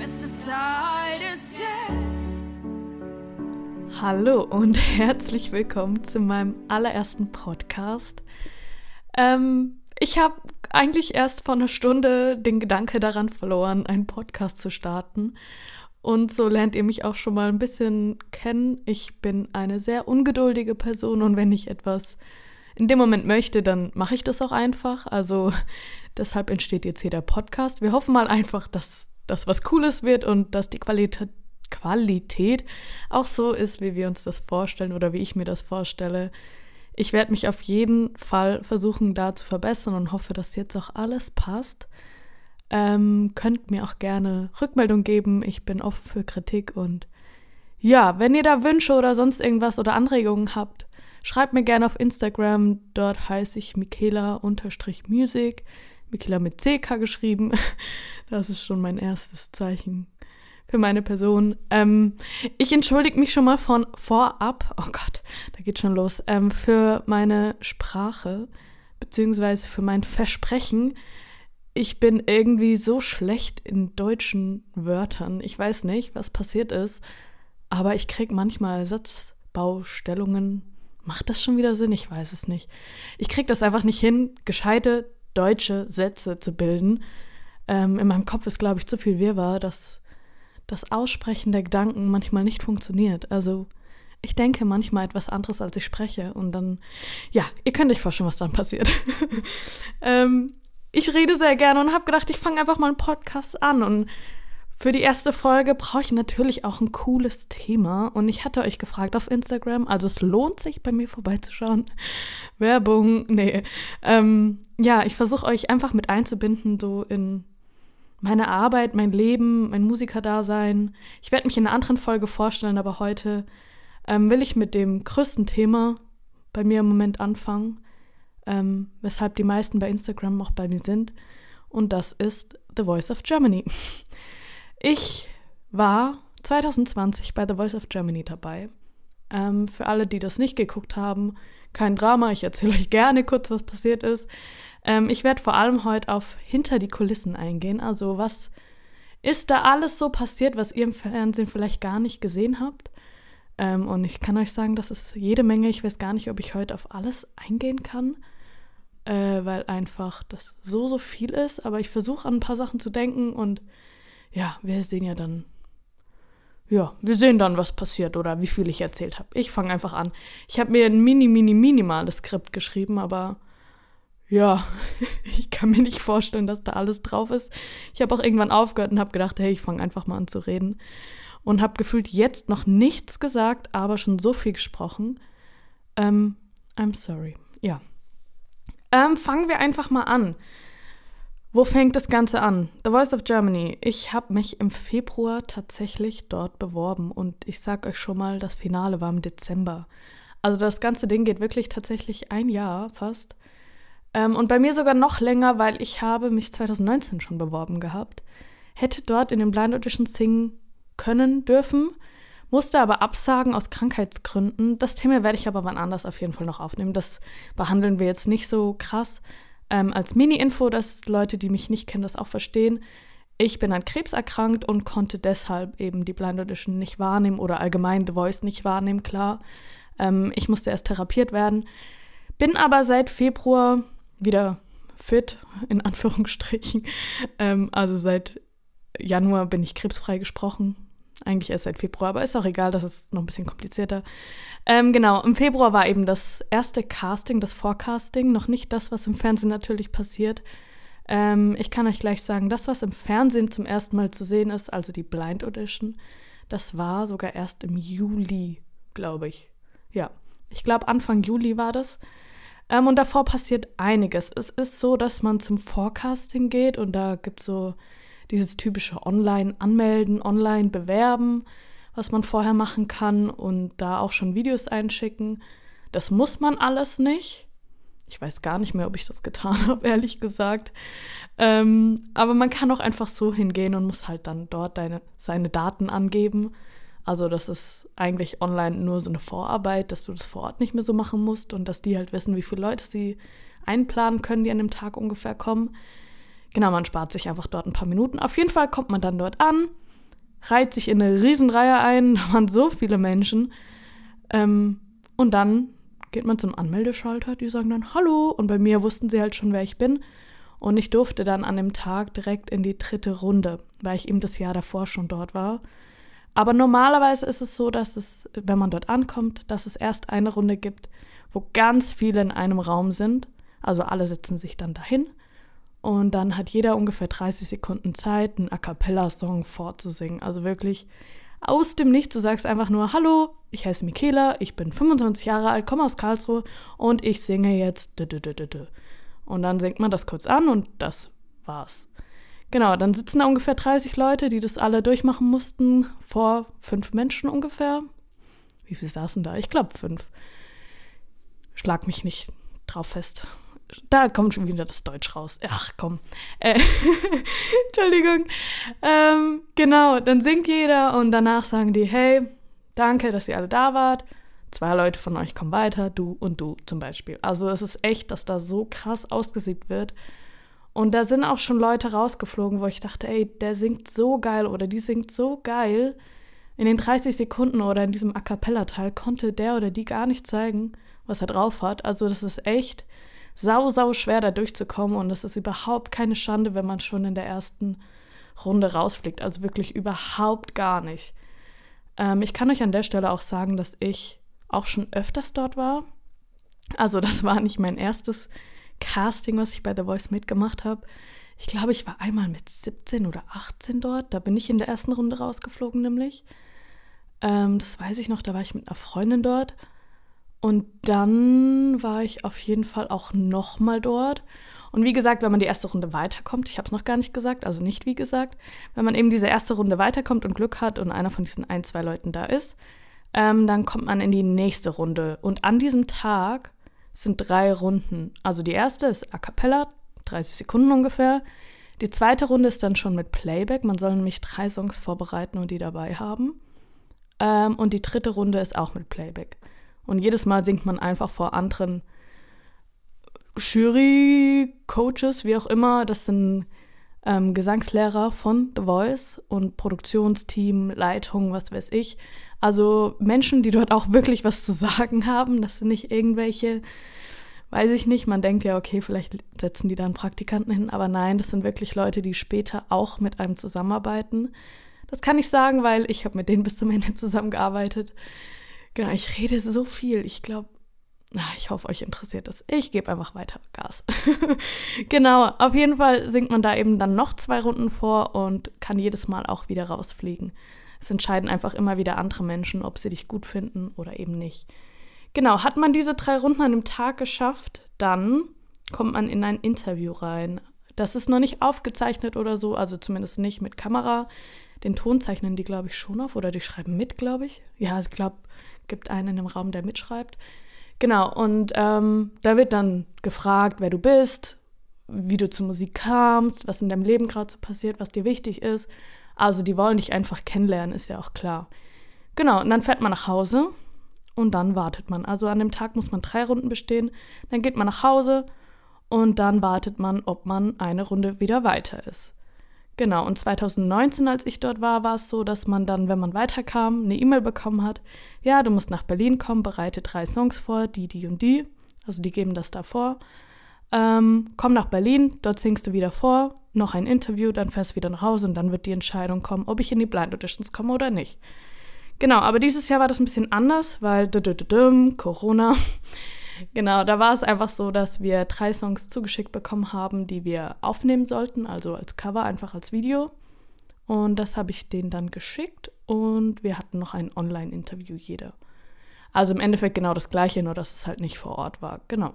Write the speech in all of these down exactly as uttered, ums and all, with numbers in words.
Beste Zeit ist jetzt. Hallo und herzlich willkommen zu meinem allerersten Podcast. Ähm, ich habe eigentlich erst vor einer Stunde den Gedanke daran verloren, einen Podcast zu starten. Und so lernt ihr mich auch schon mal ein bisschen kennen. Ich bin eine sehr ungeduldige Person und wenn ich etwas in dem Moment möchte, dann mache ich das auch einfach. Also deshalb entsteht jetzt hier der Podcast. Wir hoffen mal einfach, dass das was Cooles wird und dass die Qualität, Qualität auch so ist, wie wir uns das vorstellen oder wie ich mir das vorstelle. Ich werde mich auf jeden Fall versuchen, da zu verbessern und hoffe, dass jetzt auch alles passt. Ähm, könnt mir auch gerne Rückmeldung geben. Ich bin offen für Kritik und ja, wenn ihr da Wünsche oder sonst irgendwas oder Anregungen habt, schreibt mir gerne auf Instagram. Dort heiße ich Michaela-Music. Michaela mit C K geschrieben. Das ist schon mein erstes Zeichen für meine Person. Ähm, ich entschuldige mich schon mal von vorab, oh Gott, da geht schon los, ähm, für meine Sprache, beziehungsweise für mein Versprechen. Ich bin irgendwie so schlecht in deutschen Wörtern. Ich weiß nicht, was passiert ist, aber ich kriege manchmal Satzbaustellungen. Macht das schon wieder Sinn? Ich weiß es nicht. Ich kriege das einfach nicht hin, gescheite deutsche Sätze zu bilden. Ähm, in meinem Kopf ist, glaube ich, zu viel Wirrwarr, dass das Aussprechen der Gedanken manchmal nicht funktioniert. Also ich denke manchmal etwas anderes, als ich spreche. Und dann, ja, ihr könnt euch vorstellen, was dann passiert. ähm, ich rede sehr gerne und habe gedacht, ich fange einfach mal einen Podcast an. Und für die erste Folge brauche ich natürlich auch ein cooles Thema. Und ich hatte euch gefragt auf Instagram, also es lohnt sich, bei mir vorbeizuschauen. Werbung, nee. Ähm, ja, ich versuche euch einfach mit einzubinden, so in meine Arbeit, mein Leben, mein Musikerdasein. Ich werde mich in einer anderen Folge vorstellen, aber heute ähm, will ich mit dem größten Thema bei mir im Moment anfangen, ähm, weshalb die meisten bei Instagram auch bei mir sind. Und das ist The Voice of Germany. Ich war zwanzig zwanzig bei The Voice of Germany dabei. Ähm, für alle, die das nicht geguckt haben, kein Drama, ich erzähle euch gerne kurz, was passiert ist. Ähm, ich werde vor allem heute auf hinter die Kulissen eingehen. Also was ist da alles so passiert, was ihr im Fernsehen vielleicht gar nicht gesehen habt? Ähm, und ich kann euch sagen, das ist jede Menge. Ich weiß gar nicht, ob ich heute auf alles eingehen kann, äh, weil einfach das so, so viel ist. Aber ich versuche an ein paar Sachen zu denken und ja, wir sehen ja dann, ja, wir sehen dann, was passiert oder wie viel ich erzählt habe. Ich fange einfach an. Ich habe mir ein mini, mini, minimales Skript geschrieben, aber ja, ich kann mir nicht vorstellen, dass da alles drauf ist. Ich habe auch irgendwann aufgehört und habe gedacht, hey, ich fange einfach mal an zu reden. Und habe gefühlt jetzt noch nichts gesagt, aber schon so viel gesprochen. Ähm, I'm sorry. Ja. Ähm, fangen wir einfach mal an. Wo fängt das Ganze an? The Voice of Germany. Ich habe mich im Februar tatsächlich dort beworben und ich sage euch schon mal, das Finale war im Dezember. Also das ganze Ding geht wirklich tatsächlich ein Jahr fast. Ähm, und bei mir sogar noch länger, weil ich habe mich zwanzig neunzehn schon beworben gehabt. Hätte dort in den Blind Auditions singen können, dürfen, musste aber absagen aus Krankheitsgründen. Das Thema werde ich aber wann anders auf jeden Fall noch aufnehmen. Das behandeln wir jetzt nicht so krass. Ähm, als Mini-Info, dass Leute, die mich nicht kennen, das auch verstehen. Ich bin an Krebs erkrankt und konnte deshalb eben die Blind Audition nicht wahrnehmen oder allgemein The Voice nicht wahrnehmen, klar. Ähm, ich musste erst therapiert werden. Bin aber seit Februar wieder fit, in Anführungsstrichen. Ähm, also seit Januar bin ich krebsfrei gesprochen. Eigentlich erst seit Februar, aber ist auch egal, das ist noch ein bisschen komplizierter. Ähm, genau, im Februar war eben das erste Casting, das Forecasting, noch nicht das, was im Fernsehen natürlich passiert. Ähm, ich kann euch gleich sagen, das, was im Fernsehen zum ersten Mal zu sehen ist, also die Blind Audition, das war sogar erst im Juli, glaube ich. Ja, ich glaube Anfang Juli war das. Ähm, und davor passiert einiges. Es ist so, dass man zum Forecasting geht und da gibt es so dieses typische Online-Anmelden, Online-Bewerben, was man vorher machen kann und da auch schon Videos einschicken. Das muss man alles nicht. Ich weiß gar nicht mehr, ob ich das getan habe, ehrlich gesagt. Ähm, aber man kann auch einfach so hingehen und muss halt dann dort deine, seine Daten angeben. Also das ist eigentlich online nur so eine Vorarbeit, dass du das vor Ort nicht mehr so machen musst und dass die halt wissen, wie viele Leute sie einplanen können, die an dem Tag ungefähr kommen. Genau, man spart sich einfach dort ein paar Minuten. Auf jeden Fall kommt man dann dort an. reiht sich in eine Riesenreihe ein, da waren so viele Menschen. Ähm, und dann geht man zum Anmeldeschalter, die sagen dann Hallo. Und bei mir wussten sie halt schon, wer ich bin. Und ich durfte dann an dem Tag direkt in die dritte Runde, weil ich eben das Jahr davor schon dort war. Aber normalerweise ist es so, dass es, wenn man dort ankommt, dass es erst eine Runde gibt, wo ganz viele in einem Raum sind. Also alle setzen sich dann dahin. Und dann hat jeder ungefähr dreißig Sekunden Zeit, einen A-Cappella-Song vorzusingen. Also wirklich aus dem Nichts. Du sagst einfach nur, hallo, ich heiße Michaela, ich bin fünfundzwanzig Jahre alt, komme aus Karlsruhe und ich singe jetzt. Und dann singt man das kurz an und das war's. Genau, dann sitzen da ungefähr dreißig Leute, die das alle durchmachen mussten, vor fünf Menschen ungefähr. Wie viele saßen da? Ich glaube fünf. Schlag mich nicht drauf fest. Da kommt schon wieder das Deutsch raus. Ach komm. Äh, Entschuldigung. Ähm, genau, dann singt jeder und danach sagen die, hey, danke, dass ihr alle da wart. Zwei Leute von euch kommen weiter, du und du zum Beispiel. Also es ist echt, dass da so krass ausgesiebt wird. Und da sind auch schon Leute rausgeflogen, wo ich dachte, ey, der singt so geil oder die singt so geil. In den dreißig Sekunden oder in diesem A-Cappella-Teil konnte der oder die gar nicht zeigen, was er drauf hat. Also das ist echt sau, sau schwer, da durchzukommen. Und das ist überhaupt keine Schande, wenn man schon in der ersten Runde rausfliegt. Also wirklich überhaupt gar nicht. Ähm, ich kann euch an der Stelle auch sagen, dass ich auch schon öfters dort war. Also das war nicht mein erstes Casting, was ich bei The Voice mitgemacht habe. Ich glaube, ich war einmal mit siebzehn oder achtzehn dort. Da bin ich in der ersten Runde rausgeflogen nämlich. Ähm, das weiß ich noch, da war ich mit einer Freundin dort. Und dann war ich auf jeden Fall auch nochmal dort. Und wie gesagt, wenn man die erste Runde weiterkommt, ich habe es noch gar nicht gesagt, also nicht wie gesagt, wenn man eben diese erste Runde weiterkommt und Glück hat und einer von diesen ein, zwei Leuten da ist, ähm, dann kommt man in die nächste Runde. Und an diesem Tag sind drei Runden. Also die erste ist A Cappella, dreißig Sekunden ungefähr. Die zweite Runde ist dann schon mit Playback. Man soll nämlich drei Songs vorbereiten und die dabei haben. Ähm, und die dritte Runde ist auch mit Playback. Und jedes Mal singt man einfach vor anderen Jury-Coaches, wie auch immer. Das sind ähm, Gesangslehrer von The Voice und Produktionsteam, Leitung, was weiß ich. Also Menschen, die dort auch wirklich was zu sagen haben. Das sind nicht irgendwelche, weiß ich nicht, man denkt ja, okay, vielleicht setzen die da einen Praktikanten hin. Aber nein, das sind wirklich Leute, die später auch mit einem zusammenarbeiten. Das kann ich sagen, weil ich habe mit denen bis zum Ende zusammengearbeitet. Genau, ich rede so viel. Ich glaube, ich hoffe, euch interessiert das. Ich gebe einfach weiter Gas. Genau, auf jeden Fall singt man da eben dann noch zwei Runden vor und kann jedes Mal auch wieder rausfliegen. Es entscheiden einfach immer wieder andere Menschen, ob sie dich gut finden oder eben nicht. Genau, hat man diese drei Runden an dem Tag geschafft, dann kommt man in ein Interview rein. Das ist noch nicht aufgezeichnet oder so, also zumindest nicht mit Kamera. Den Ton zeichnen die, glaube ich, schon auf oder die schreiben mit, glaube ich. Ja, ich glaube, gibt einen in dem Raum, der mitschreibt. Genau, und ähm, da wird dann gefragt, wer du bist, wie du zur Musik kamst, was in deinem Leben gerade so passiert, was dir wichtig ist. Also die wollen dich einfach kennenlernen, ist ja auch klar. Genau, und dann fährt man nach Hause und dann wartet man. Also an dem Tag muss man drei Runden bestehen, dann geht man nach Hause und dann wartet man, ob man eine Runde wieder weiter ist. Genau, und zwanzig neunzehn, als ich dort war, war es so, dass man dann, wenn man weiterkam, eine E-Mail bekommen hat, ja, du musst nach Berlin kommen, bereite drei Songs vor, die, die und die, also die geben das da vor. Ähm, komm nach Berlin, dort singst du wieder vor, noch ein Interview, dann fährst du wieder nach Hause und dann wird die Entscheidung kommen, ob ich in die Blind Auditions komme oder nicht. Genau, aber dieses Jahr war das ein bisschen anders, weil Corona. Genau, da war es einfach so, dass wir drei Songs zugeschickt bekommen haben, die wir aufnehmen sollten, also als Cover, einfach als Video. Und das habe ich denen dann geschickt und wir hatten noch ein Online-Interview jeder. Also im Endeffekt genau das Gleiche, nur dass es halt nicht vor Ort war. Genau.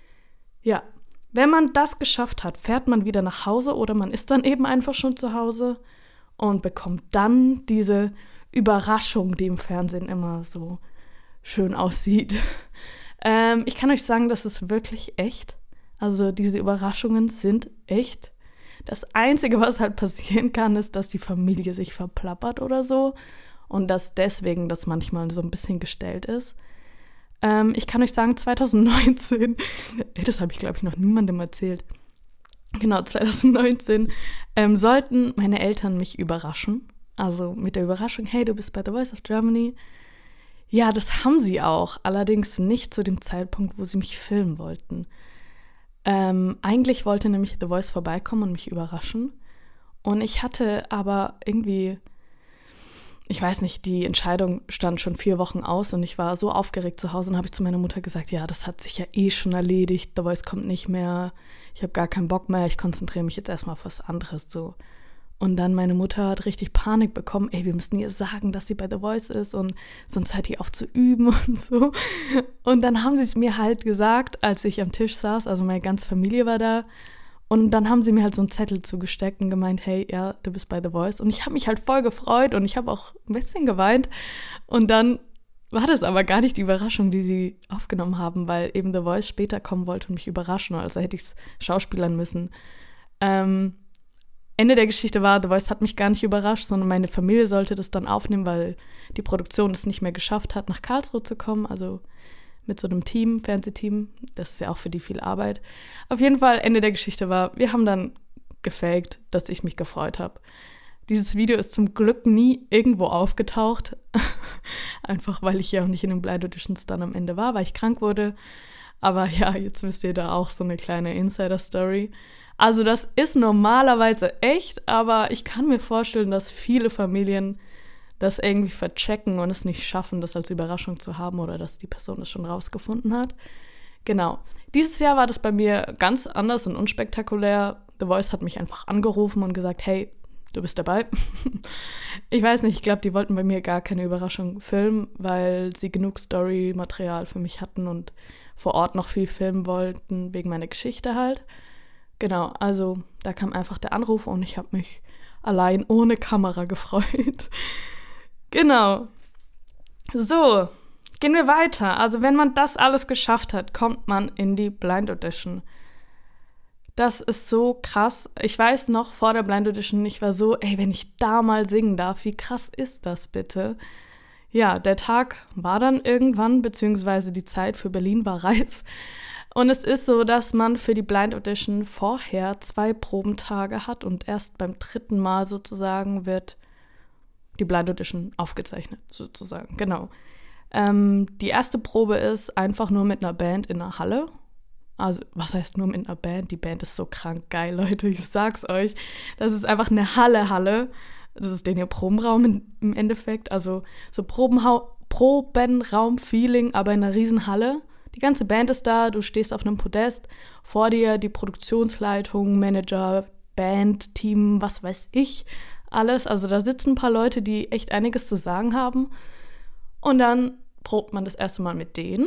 Ja, wenn man das geschafft hat, fährt man wieder nach Hause oder man ist dann eben einfach schon zu Hause und bekommt dann diese Überraschung, die im Fernsehen immer so schön aussieht. ähm, ich kann euch sagen, das ist wirklich echt. Also diese Überraschungen sind echt. Das Einzige, was halt passieren kann, ist, dass die Familie sich verplappert oder so und dass deswegen das manchmal so ein bisschen gestellt ist. Ähm, ich kann euch sagen, zwanzig neunzehn, ey, das habe ich, glaube ich, noch niemandem erzählt. Genau, zwanzig neunzehn ähm, sollten meine Eltern mich überraschen. Also mit der Überraschung, hey, du bist bei The Voice of Germany. Ja, das haben sie auch, allerdings nicht zu dem Zeitpunkt, wo sie mich filmen wollten. Ähm, eigentlich wollte nämlich The Voice vorbeikommen und mich überraschen. Und ich hatte aber irgendwie, ich weiß nicht, die Entscheidung stand schon vier Wochen aus und ich war so aufgeregt zu Hause und habe ich zu meiner Mutter gesagt, ja, das hat sich ja eh schon erledigt, The Voice kommt nicht mehr, ich habe gar keinen Bock mehr, ich konzentriere mich jetzt erstmal auf was anderes, so. Und dann meine Mutter hat richtig Panik bekommen, ey, wir müssen ihr sagen, dass sie bei The Voice ist und sonst hört die auf zu üben und so. Und dann haben sie es mir halt gesagt, als ich am Tisch saß, also meine ganze Familie war da. Und dann haben sie mir halt so einen Zettel zugesteckt und gemeint, hey, ja, du bist bei The Voice. Und ich habe mich halt voll gefreut und ich habe auch ein bisschen geweint. Und dann war das aber gar nicht die Überraschung, die sie aufgenommen haben, weil eben The Voice später kommen wollte und mich überraschen, also hätte ich es schauspielern müssen. Ähm, Ende der Geschichte war, The Voice hat mich gar nicht überrascht, sondern meine Familie sollte das dann aufnehmen, weil die Produktion es nicht mehr geschafft hat, nach Karlsruhe zu kommen, also mit so einem Team, Fernsehteam. Das ist ja auch für die viel Arbeit. Auf jeden Fall, Ende der Geschichte war, wir haben dann gefaked, dass ich mich gefreut habe. Dieses Video ist zum Glück nie irgendwo aufgetaucht, einfach weil ich ja auch nicht in den Blind Auditions dann am Ende war, weil ich krank wurde. Aber ja, jetzt wisst ihr da auch so eine kleine Insider-Story. Also das ist normalerweise echt, aber ich kann mir vorstellen, dass viele Familien das irgendwie verchecken und es nicht schaffen, das als Überraschung zu haben oder dass die Person es schon rausgefunden hat. Genau. Dieses Jahr war das bei mir ganz anders und unspektakulär. The Voice hat mich einfach angerufen und gesagt, hey, du bist dabei. Ich weiß nicht, ich glaube, die wollten bei mir gar keine Überraschung filmen, weil sie genug Story-Material für mich hatten und vor Ort noch viel filmen wollten, wegen meiner Geschichte halt. Genau, also da kam einfach der Anruf und ich habe mich allein ohne Kamera gefreut. Genau. So, gehen wir weiter. Also wenn man das alles geschafft hat, kommt man in die Blind Audition. Das ist so krass. Ich weiß noch, vor der Blind Audition, ich war so, ey, wenn ich da mal singen darf, wie krass ist das bitte? Ja, der Tag war dann irgendwann, beziehungsweise die Zeit für Berlin war reif. Und es ist so, dass man für die Blind Audition vorher zwei Probentage hat und erst beim dritten Mal sozusagen wird die Blind Audition aufgezeichnet, sozusagen. Genau. Ähm, die erste Probe ist einfach nur mit einer Band in einer Halle. Also, was heißt nur mit einer Band? Die Band ist so krank geil, Leute, ich sag's euch. Das ist einfach eine Halle-Halle. Das ist den ihr Probenraum im Endeffekt. Also so Probenha- Probenraum-Feeling, aber in einer riesen Halle. Die ganze Band ist da, du stehst auf einem Podest, vor dir die Produktionsleitung, Manager, Band, Team, was weiß ich, alles. Also da sitzen ein paar Leute, die echt einiges zu sagen haben. Und dann probt man das erste Mal mit denen.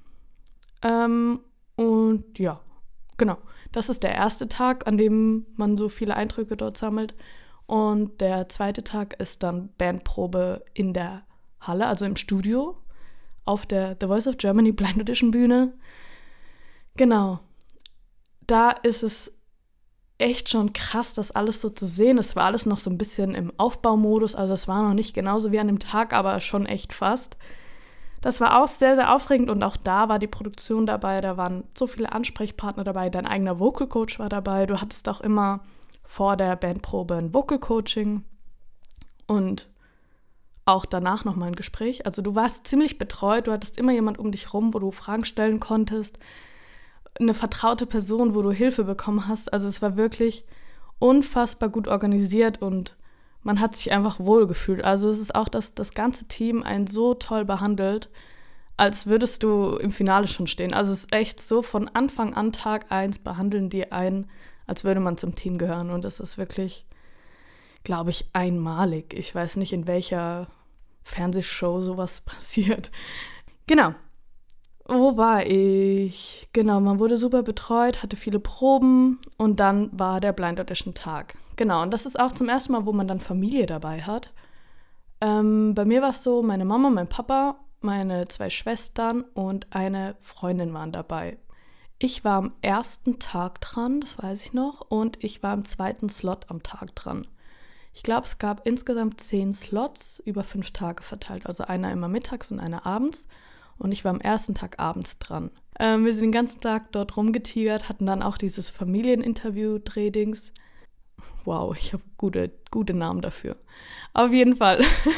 Ähm, und ja, genau. Das ist der erste Tag, an dem man so viele Eindrücke dort sammelt. Und der zweite Tag ist dann Bandprobe in der Halle, also im Studio, auf der The Voice of Germany Blind Audition Bühne. Genau. Da ist es echt schon krass, das alles so zu sehen. Es war alles noch so ein bisschen im Aufbaumodus, also es war noch nicht genauso wie an dem Tag, aber schon echt fast. Das war auch sehr, sehr aufregend und auch da war die Produktion dabei, da waren so viele Ansprechpartner dabei, dein eigener Vocal Coach war dabei, du hattest auch immer vor der Bandprobe ein Vocal Coaching und auch danach nochmal ein Gespräch. Also du warst ziemlich betreut, du hattest immer jemand um dich rum, wo du Fragen stellen konntest, eine vertraute Person, wo du Hilfe bekommen hast. Also es war wirklich unfassbar gut organisiert und man hat sich einfach wohlgefühlt. Also es ist auch, dass das ganze Team einen so toll behandelt, als würdest du im Finale schon stehen. Also es ist echt so, von Anfang an, Tag eins, behandeln die einen, als würde man zum Team gehören. Und das ist wirklich, glaube ich, einmalig. Ich weiß nicht, in welcher Fernsehshow sowas passiert. Genau. Wo war ich? Genau, man wurde super betreut, hatte viele Proben und dann war der Blind Audition Tag. Genau, und das ist auch zum ersten Mal, wo man dann Familie dabei hat. Ähm, bei mir war es so, meine Mama, mein Papa, meine zwei Schwestern und eine Freundin waren dabei. Ich war am ersten Tag dran, das weiß ich noch, und ich war im zweiten Slot am Tag dran. Ich glaube, es gab insgesamt zehn Slots über fünf Tage verteilt, also einer immer mittags und einer abends. Und ich war am ersten Tag abends dran. Ähm, wir sind den ganzen Tag dort rumgetigert, hatten dann auch dieses Familieninterview-Drehdings. Wow, ich habe gute, gute Namen dafür. Auf jeden Fall.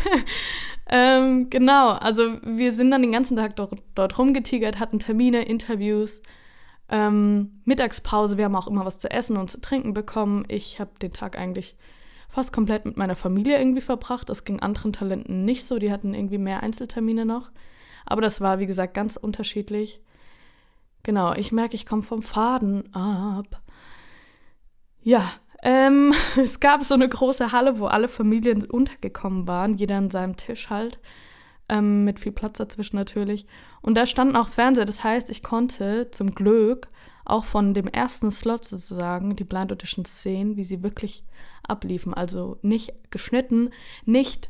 ähm, genau, also wir sind dann den ganzen Tag dort, dort rumgetigert, hatten Termine, Interviews, ähm, Mittagspause. Wir haben auch immer was zu essen und zu trinken bekommen. Ich habe den Tag eigentlich fast komplett mit meiner Familie irgendwie verbracht. Das ging anderen Talenten nicht so, die hatten irgendwie mehr Einzeltermine noch. Aber das war, wie gesagt, ganz unterschiedlich. Genau, ich merke, ich komme vom Faden ab. Ja, ähm, es gab so eine große Halle, wo alle Familien untergekommen waren, jeder an seinem Tisch halt, ähm, mit viel Platz dazwischen natürlich. Und da standen auch Fernseher, das heißt, ich konnte zum Glück auch von dem ersten Slot sozusagen die Blind Auditions sehen, wie sie wirklich abliefen. Also nicht geschnitten, nicht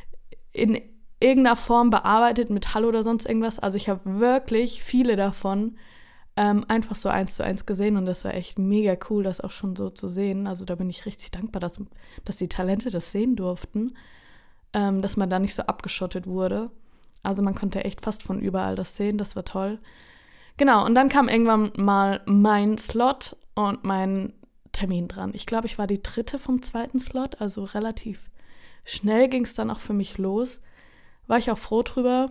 in irgendeiner Form bearbeitet mit Hallo oder sonst irgendwas. Also ich habe wirklich viele davon ähm, einfach so eins zu eins gesehen und das war echt mega cool, das auch schon so zu sehen. Also da bin ich richtig dankbar, dass, dass die Talente das sehen durften, ähm, dass man da nicht so abgeschottet wurde. Also man konnte echt fast von überall das sehen, das war toll. Genau, und dann kam irgendwann mal mein Slot und mein Termin dran. Ich glaube, ich war die dritte vom zweiten Slot, also relativ schnell ging es dann auch für mich los. War ich auch froh drüber.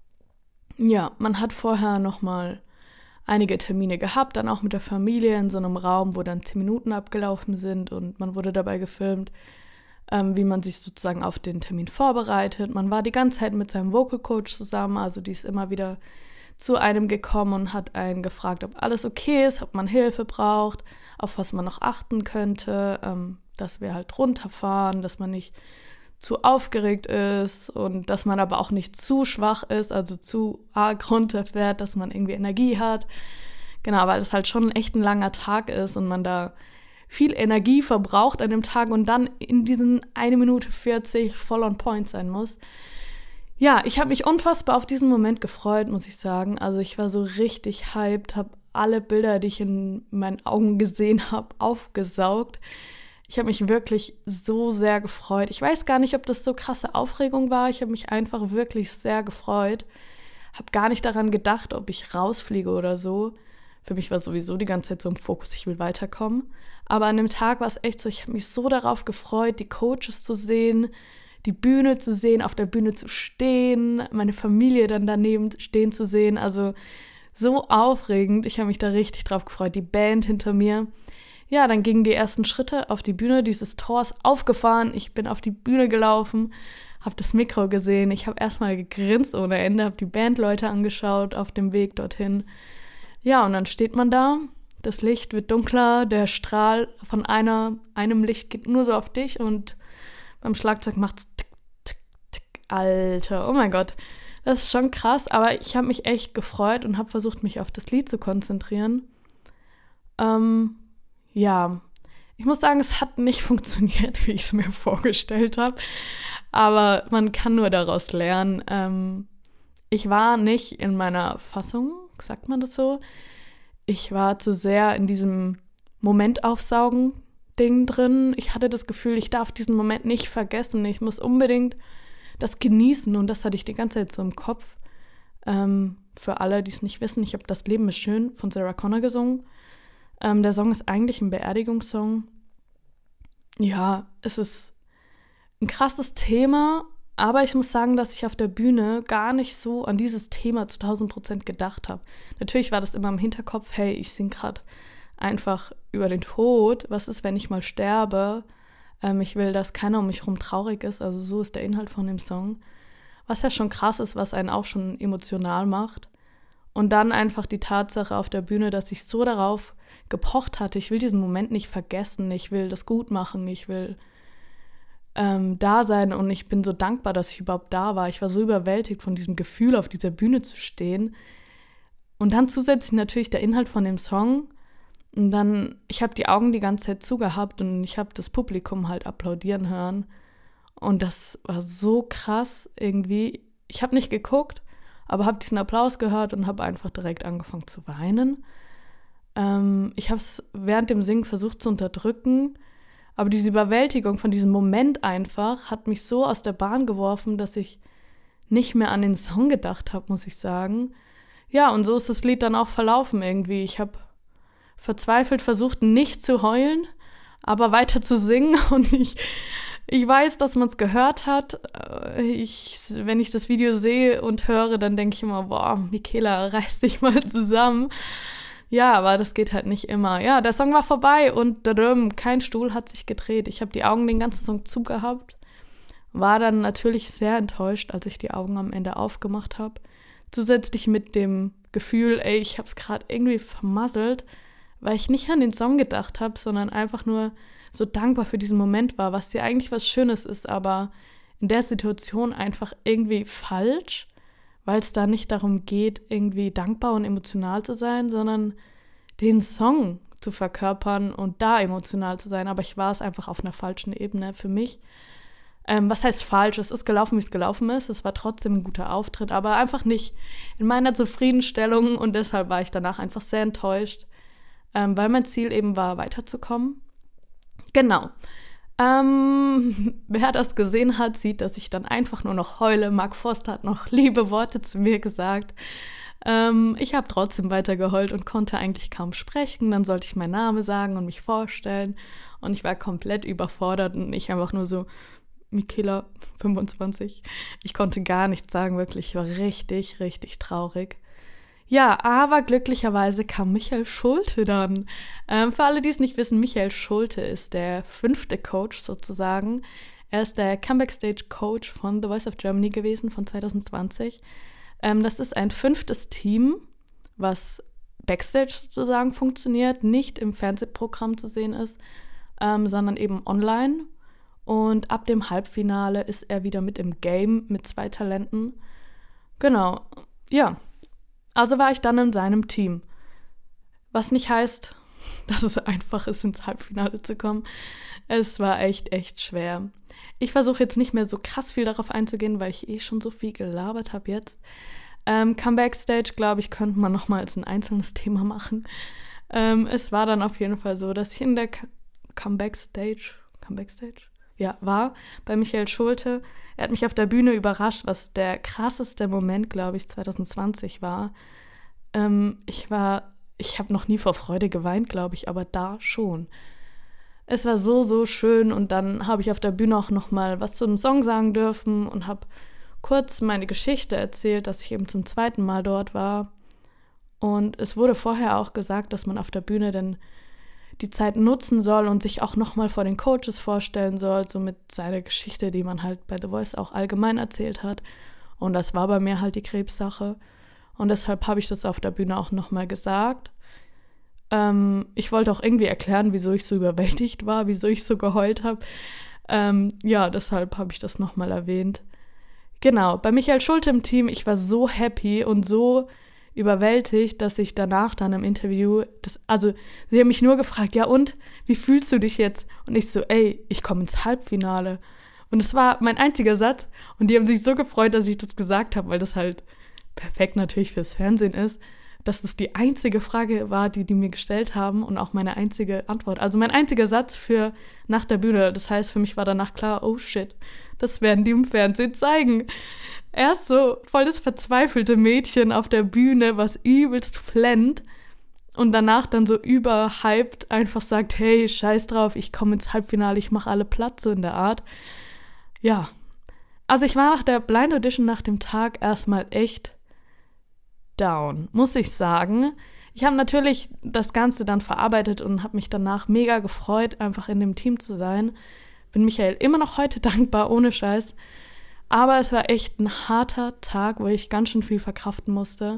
Ja, man hat vorher nochmal einige Termine gehabt, dann auch mit der Familie in so einem Raum, wo dann zehn Minuten abgelaufen sind und man wurde dabei gefilmt, ähm, wie man sich sozusagen auf den Termin vorbereitet. Man war die ganze Zeit mit seinem Vocal Coach zusammen, also die ist immer wieder zu einem gekommen und hat einen gefragt, ob alles okay ist, ob man Hilfe braucht, auf was man noch achten könnte, ähm, dass wir halt runterfahren, dass man nicht zu aufgeregt ist und dass man aber auch nicht zu schwach ist, also zu arg runterfährt, dass man irgendwie Energie hat. Genau, weil das halt schon echt ein langer Tag ist und man da viel Energie verbraucht an dem Tag und dann in diesen eine Minute vierzig voll on point sein muss. Ja, ich habe mich unfassbar auf diesen Moment gefreut, muss ich sagen. Also ich war so richtig hyped, habe alle Bilder, die ich in meinen Augen gesehen habe, aufgesaugt. Ich habe mich wirklich so sehr gefreut. Ich weiß gar nicht, ob das so krasse Aufregung war. Ich habe mich einfach wirklich sehr gefreut. Habe gar nicht daran gedacht, ob ich rausfliege oder so. Für mich war sowieso die ganze Zeit so im Fokus, ich will weiterkommen. Aber an dem Tag war es echt so, ich habe mich so darauf gefreut, die Coaches zu sehen, die Bühne zu sehen, auf der Bühne zu stehen, meine Familie dann daneben stehen zu sehen. Also so aufregend. Ich habe mich da richtig drauf gefreut. Die Band hinter mir. Ja, dann gingen die ersten Schritte auf die Bühne dieses Tors aufgefahren. Ich bin auf die Bühne gelaufen, habe das Mikro gesehen. Ich habe erstmal gegrinst ohne Ende, habe die Bandleute angeschaut auf dem Weg dorthin. Ja, und dann steht man da. Das Licht wird dunkler, der Strahl von einer, einem Licht geht nur so auf dich und beim Schlagzeug macht's tick, tick, tick. Alter, oh mein Gott. Das ist schon krass, aber ich habe mich echt gefreut und habe versucht, mich auf das Lied zu konzentrieren. Ähm, ja, ich muss sagen, es hat nicht funktioniert, wie ich es mir vorgestellt habe, aber man kann nur daraus lernen. Ähm, ich war nicht in meiner Fassung, sagt man das so? Ich war zu sehr in diesem Momentaufsaugen-Ding drin. Ich hatte das Gefühl, ich darf diesen Moment nicht vergessen. Ich muss unbedingt das genießen und das hatte ich die ganze Zeit so im Kopf. Ähm, für alle, die es nicht wissen, ich habe Das Leben ist schön von Sarah Connor gesungen. Ähm, der Song ist eigentlich ein Beerdigungssong. Ja, es ist ein krasses Thema, aber ich muss sagen, dass ich auf der Bühne gar nicht so an dieses Thema zu tausend Prozent gedacht habe. Natürlich war das immer im Hinterkopf, hey, ich singe gerade einfach über den Tod. Was ist, wenn ich mal sterbe? Ähm, ich will, dass keiner um mich herum traurig ist. Also so ist der Inhalt von dem Song. Was ja schon krass ist, was einen auch schon emotional macht. Und dann einfach die Tatsache auf der Bühne, dass ich so darauf gepocht hatte, ich will diesen Moment nicht vergessen, ich will das gut machen, ich will ähm, da sein und ich bin so dankbar, dass ich überhaupt da war. Ich war so überwältigt von diesem Gefühl, auf dieser Bühne zu stehen. Und dann zusätzlich natürlich der Inhalt von dem Song. Und dann, ich habe die Augen die ganze Zeit zugehabt und ich habe das Publikum halt applaudieren hören. Und das war so krass irgendwie. Ich habe nicht geguckt, aber habe diesen Applaus gehört und habe einfach direkt angefangen zu weinen. Ähm, ich habe es während dem Singen versucht zu unterdrücken, aber diese Überwältigung von diesem Moment einfach hat mich so aus der Bahn geworfen, dass ich nicht mehr an den Song gedacht habe, muss ich sagen. Ja, und so ist das Lied dann auch verlaufen irgendwie. Ich habe verzweifelt versucht, nicht zu heulen, aber weiter zu singen und ich, ich weiß, dass man es gehört hat. Ich, wenn ich das Video sehe und höre, dann denke ich immer, boah, Michaela, reiß dich mal zusammen. Ja, aber das geht halt nicht immer. Ja, der Song war vorbei und kein Stuhl hat sich gedreht. Ich habe die Augen den ganzen Song zugehabt, war dann natürlich sehr enttäuscht, als ich die Augen am Ende aufgemacht habe. Zusätzlich mit dem Gefühl, ey, ich habe es gerade irgendwie vermasselt, weil ich nicht an den Song gedacht habe, sondern einfach nur so dankbar für diesen Moment war, was ja eigentlich was Schönes ist, aber in der Situation einfach irgendwie falsch, weil es da nicht darum geht, irgendwie dankbar und emotional zu sein, sondern den Song zu verkörpern und da emotional zu sein. Aber ich war es einfach auf einer falschen Ebene für mich. Ähm, was heißt falsch? Es ist gelaufen, wie es gelaufen ist. Es war trotzdem ein guter Auftritt, aber einfach nicht in meiner Zufriedenstellung und deshalb war ich danach einfach sehr enttäuscht, ähm, weil mein Ziel eben war, weiterzukommen. Genau. Ähm, wer das gesehen hat, sieht, dass ich dann einfach nur noch heule. Mark Forster hat noch liebe Worte zu mir gesagt. Ähm, ich habe trotzdem weiter geheult und konnte eigentlich kaum sprechen. Dann sollte ich meinen Namen sagen und mich vorstellen. Und ich war komplett überfordert und ich einfach nur so, Michaela, fünfundzwanzig. Ich konnte gar nichts sagen, wirklich. Ich war richtig, richtig traurig. Ja, aber glücklicherweise kam Michael Schulte dann. Ähm, für alle, die es nicht wissen, Michael Schulte ist der fünfte Coach sozusagen. Er ist der Comeback-Stage-Coach von The Voice of Germany gewesen von zwanzig zwanzig. Ähm, das ist ein fünftes Team, was Backstage sozusagen funktioniert, nicht im Fernsehprogramm zu sehen ist, ähm, sondern eben online. Und ab dem Halbfinale ist er wieder mit im Game mit zwei Talenten. Genau, ja. Also war ich dann in seinem Team. Was nicht heißt, dass es einfach ist, ins Halbfinale zu kommen. Es war echt, echt schwer. Ich versuche jetzt nicht mehr so krass viel darauf einzugehen, weil ich eh schon so viel gelabert habe jetzt. Ähm, Comeback Stage, glaube ich, könnte man nochmal als ein einzelnes Thema machen. Ähm, es war dann auf jeden Fall so, dass ich in der K- Comeback Stage, Comeback Stage? Ja, war bei Michael Schulte. Er hat mich auf der Bühne überrascht, was der krasseste Moment, glaube ich, zwanzig zwanzig war. Ähm, ich war, ich habe noch nie vor Freude geweint, glaube ich, aber da schon. Es war so, so schön und dann habe ich auf der Bühne auch noch mal was zu dem Song sagen dürfen und habe kurz meine Geschichte erzählt, dass ich eben zum zweiten Mal dort war. Und es wurde vorher auch gesagt, dass man auf der Bühne dann die Zeit nutzen soll und sich auch nochmal vor den Coaches vorstellen soll, so mit seiner Geschichte, die man halt bei The Voice auch allgemein erzählt hat. Und das war bei mir halt die Krebssache. Und deshalb habe ich das auf der Bühne auch nochmal gesagt. Ähm, ich wollte auch irgendwie erklären, wieso ich so überwältigt war, wieso ich so geheult habe. Ähm, ja, deshalb habe ich das nochmal erwähnt. Genau, bei Michael Schulte im Team, ich war so happy und so überwältigt, dass ich danach dann im Interview, das, also sie haben mich nur gefragt, ja und, wie fühlst du dich jetzt? Und ich so, ey, ich komme ins Halbfinale. Und es war mein einziger Satz und die haben sich so gefreut, dass ich das gesagt habe, weil das halt perfekt natürlich fürs Fernsehen ist, dass das die einzige Frage war, die die mir gestellt haben und auch meine einzige Antwort. Also mein einziger Satz für nach der Bühne. Das heißt, für mich war danach klar, oh shit, das werden die im Fernsehen zeigen. Erst so voll das verzweifelte Mädchen auf der Bühne, was übelst flennt und danach dann so überhyped einfach sagt, hey, scheiß drauf, ich komme ins Halbfinale, ich mache alle Platz, so in der Art. Ja, also ich war nach der Blind Audition nach dem Tag erstmal echt down, muss ich sagen. Ich habe natürlich das Ganze dann verarbeitet und habe mich danach mega gefreut, einfach in dem Team zu sein. Bin Michael immer noch heute dankbar, ohne Scheiß. Aber es war echt ein harter Tag, wo ich ganz schön viel verkraften musste.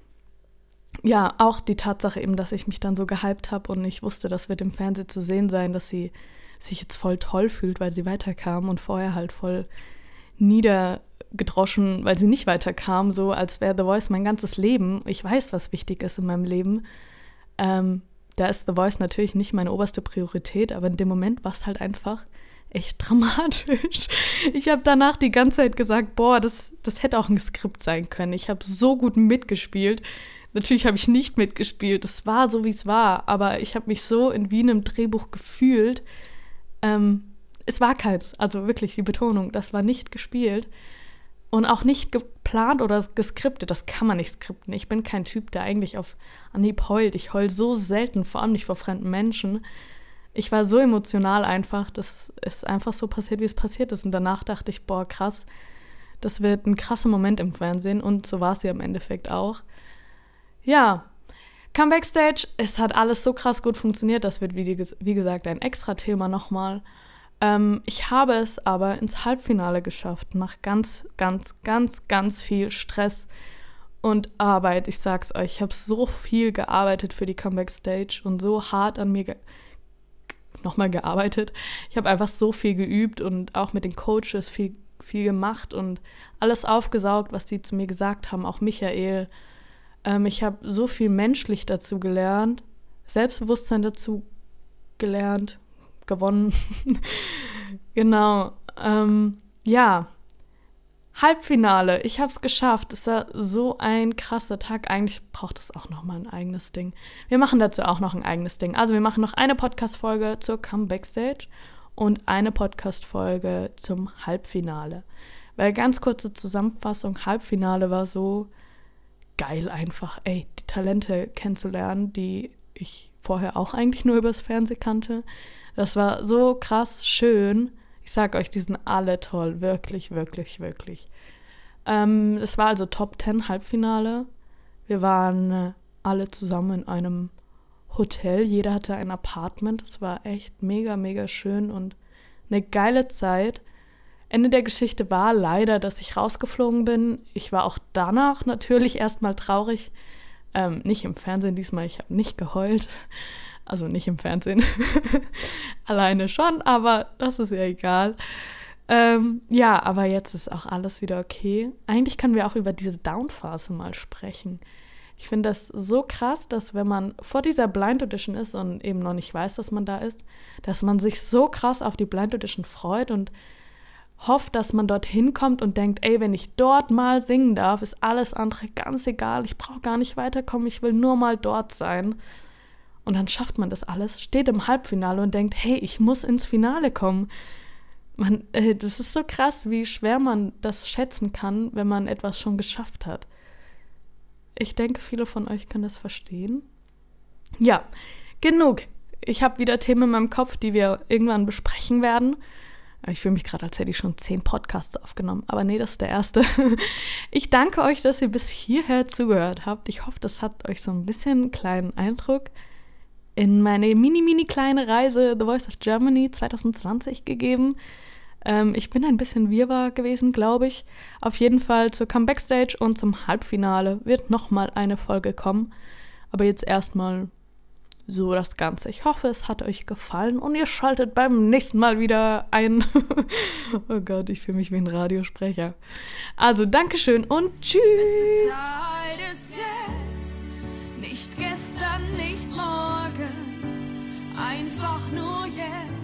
Ja, auch die Tatsache eben, dass ich mich dann so gehypt habe und ich wusste, das wird im Fernsehen zu sehen sein, dass sie sich jetzt voll toll fühlt, weil sie weiterkam und vorher halt voll niedergedroschen, weil sie nicht weiterkam, so als wäre The Voice mein ganzes Leben. Ich weiß, was wichtig ist in meinem Leben. Ähm, da ist The Voice natürlich nicht meine oberste Priorität, aber in dem Moment war es halt einfach echt dramatisch. Ich habe danach die ganze Zeit gesagt, boah, das, das hätte auch ein Skript sein können. Ich habe so gut mitgespielt. Natürlich habe ich nicht mitgespielt. Es war so, wie es war. Aber ich habe mich so in wie einem Drehbuch gefühlt. Ähm, es war keins. Also wirklich die Betonung, das war nicht gespielt. Und auch nicht geplant oder geskriptet. Das kann man nicht skripten. Ich bin kein Typ, der eigentlich auf Anhieb heult. Ich heul so selten, vor allem nicht vor fremden Menschen. ich war so emotional einfach, das ist einfach so passiert, wie es passiert ist. Und danach dachte ich, boah, krass, das wird ein krasser Moment im Fernsehen. Und so war es ja im Endeffekt auch. Ja, Come Backstage, es hat alles so krass gut funktioniert. Das wird, wie, wie gesagt, ein extra Thema nochmal. Ähm, ich habe es aber ins Halbfinale geschafft, nach ganz, ganz, ganz, ganz viel Stress und Arbeit. Ich sag's euch, ich habe so viel gearbeitet für die Come Backstage und so hart an mir ge- nochmal gearbeitet. Ich habe einfach so viel geübt und auch mit den Coaches viel, viel gemacht und alles aufgesaugt, was die zu mir gesagt haben, auch Michael. Ähm, ich habe so viel menschlich dazu gelernt, Selbstbewusstsein dazu gelernt, gewonnen. Genau. Ähm, ja. Halbfinale. Ich habe es geschafft. Es war so ein krasser Tag. Eigentlich braucht es auch noch mal ein eigenes Ding. Wir machen dazu auch noch ein eigenes Ding. Also wir machen noch eine Podcast-Folge zur Come Backstage und eine Podcast-Folge zum Halbfinale. Weil ganz kurze Zusammenfassung, Halbfinale war so geil einfach. Ey, die Talente kennenzulernen, die ich vorher auch eigentlich nur übers Fernsehen kannte. Das war so krass schön. Ich sag euch, die sind alle toll. Wirklich, wirklich, wirklich. Ähm, es war also Top zehn Halbfinale. Wir waren äh, alle zusammen in einem Hotel. Jeder hatte ein Apartment. Es war echt mega, mega schön und eine geile Zeit. Ende der Geschichte war leider, dass ich rausgeflogen bin. Ich war auch danach natürlich erstmal traurig. Ähm, nicht im Fernsehen diesmal. Ich habe nicht geheult. Also nicht im Fernsehen, alleine schon, aber das ist ja egal. Ähm, ja, aber jetzt ist auch alles wieder okay. Eigentlich können wir auch über diese Down-Phase mal sprechen. Ich finde das so krass, dass wenn man vor dieser Blind Audition ist und eben noch nicht weiß, dass man da ist, dass man sich so krass auf die Blind Audition freut und hofft, dass man dorthin kommt und denkt, ey, wenn ich dort mal singen darf, ist alles andere ganz egal. Ich brauche gar nicht weiterkommen, ich will nur mal dort sein. Und dann schafft man das alles, steht im Halbfinale und denkt, hey, ich muss ins Finale kommen. Man, äh, das ist so krass, wie schwer man das schätzen kann, wenn man etwas schon geschafft hat. Ich denke, viele von euch können das verstehen. Ja, genug. Ich habe wieder Themen in meinem Kopf, die wir irgendwann besprechen werden. Ich fühle mich gerade, als hätte ich schon zehn Podcasts aufgenommen. Aber nee, das ist der erste. Ich danke euch, dass ihr bis hierher zugehört habt. Ich hoffe, das hat euch so ein bisschen einen kleinen Eindruck in meine mini, mini kleine Reise The Voice of Germany zwanzig zwanzig gegeben. Ähm, ich bin ein bisschen wirrwarr gewesen, glaube ich. Auf jeden Fall zur Come Backstage und zum Halbfinale wird nochmal eine Folge kommen. Aber jetzt erstmal so das Ganze. Ich hoffe, es hat euch gefallen und ihr schaltet beim nächsten Mal wieder ein. Oh Gott, ich fühle mich wie ein Radiosprecher. Also, Dankeschön und tschüss. Die Zeit ist jetzt, nicht gestern, nicht morgen, einfach nur jetzt.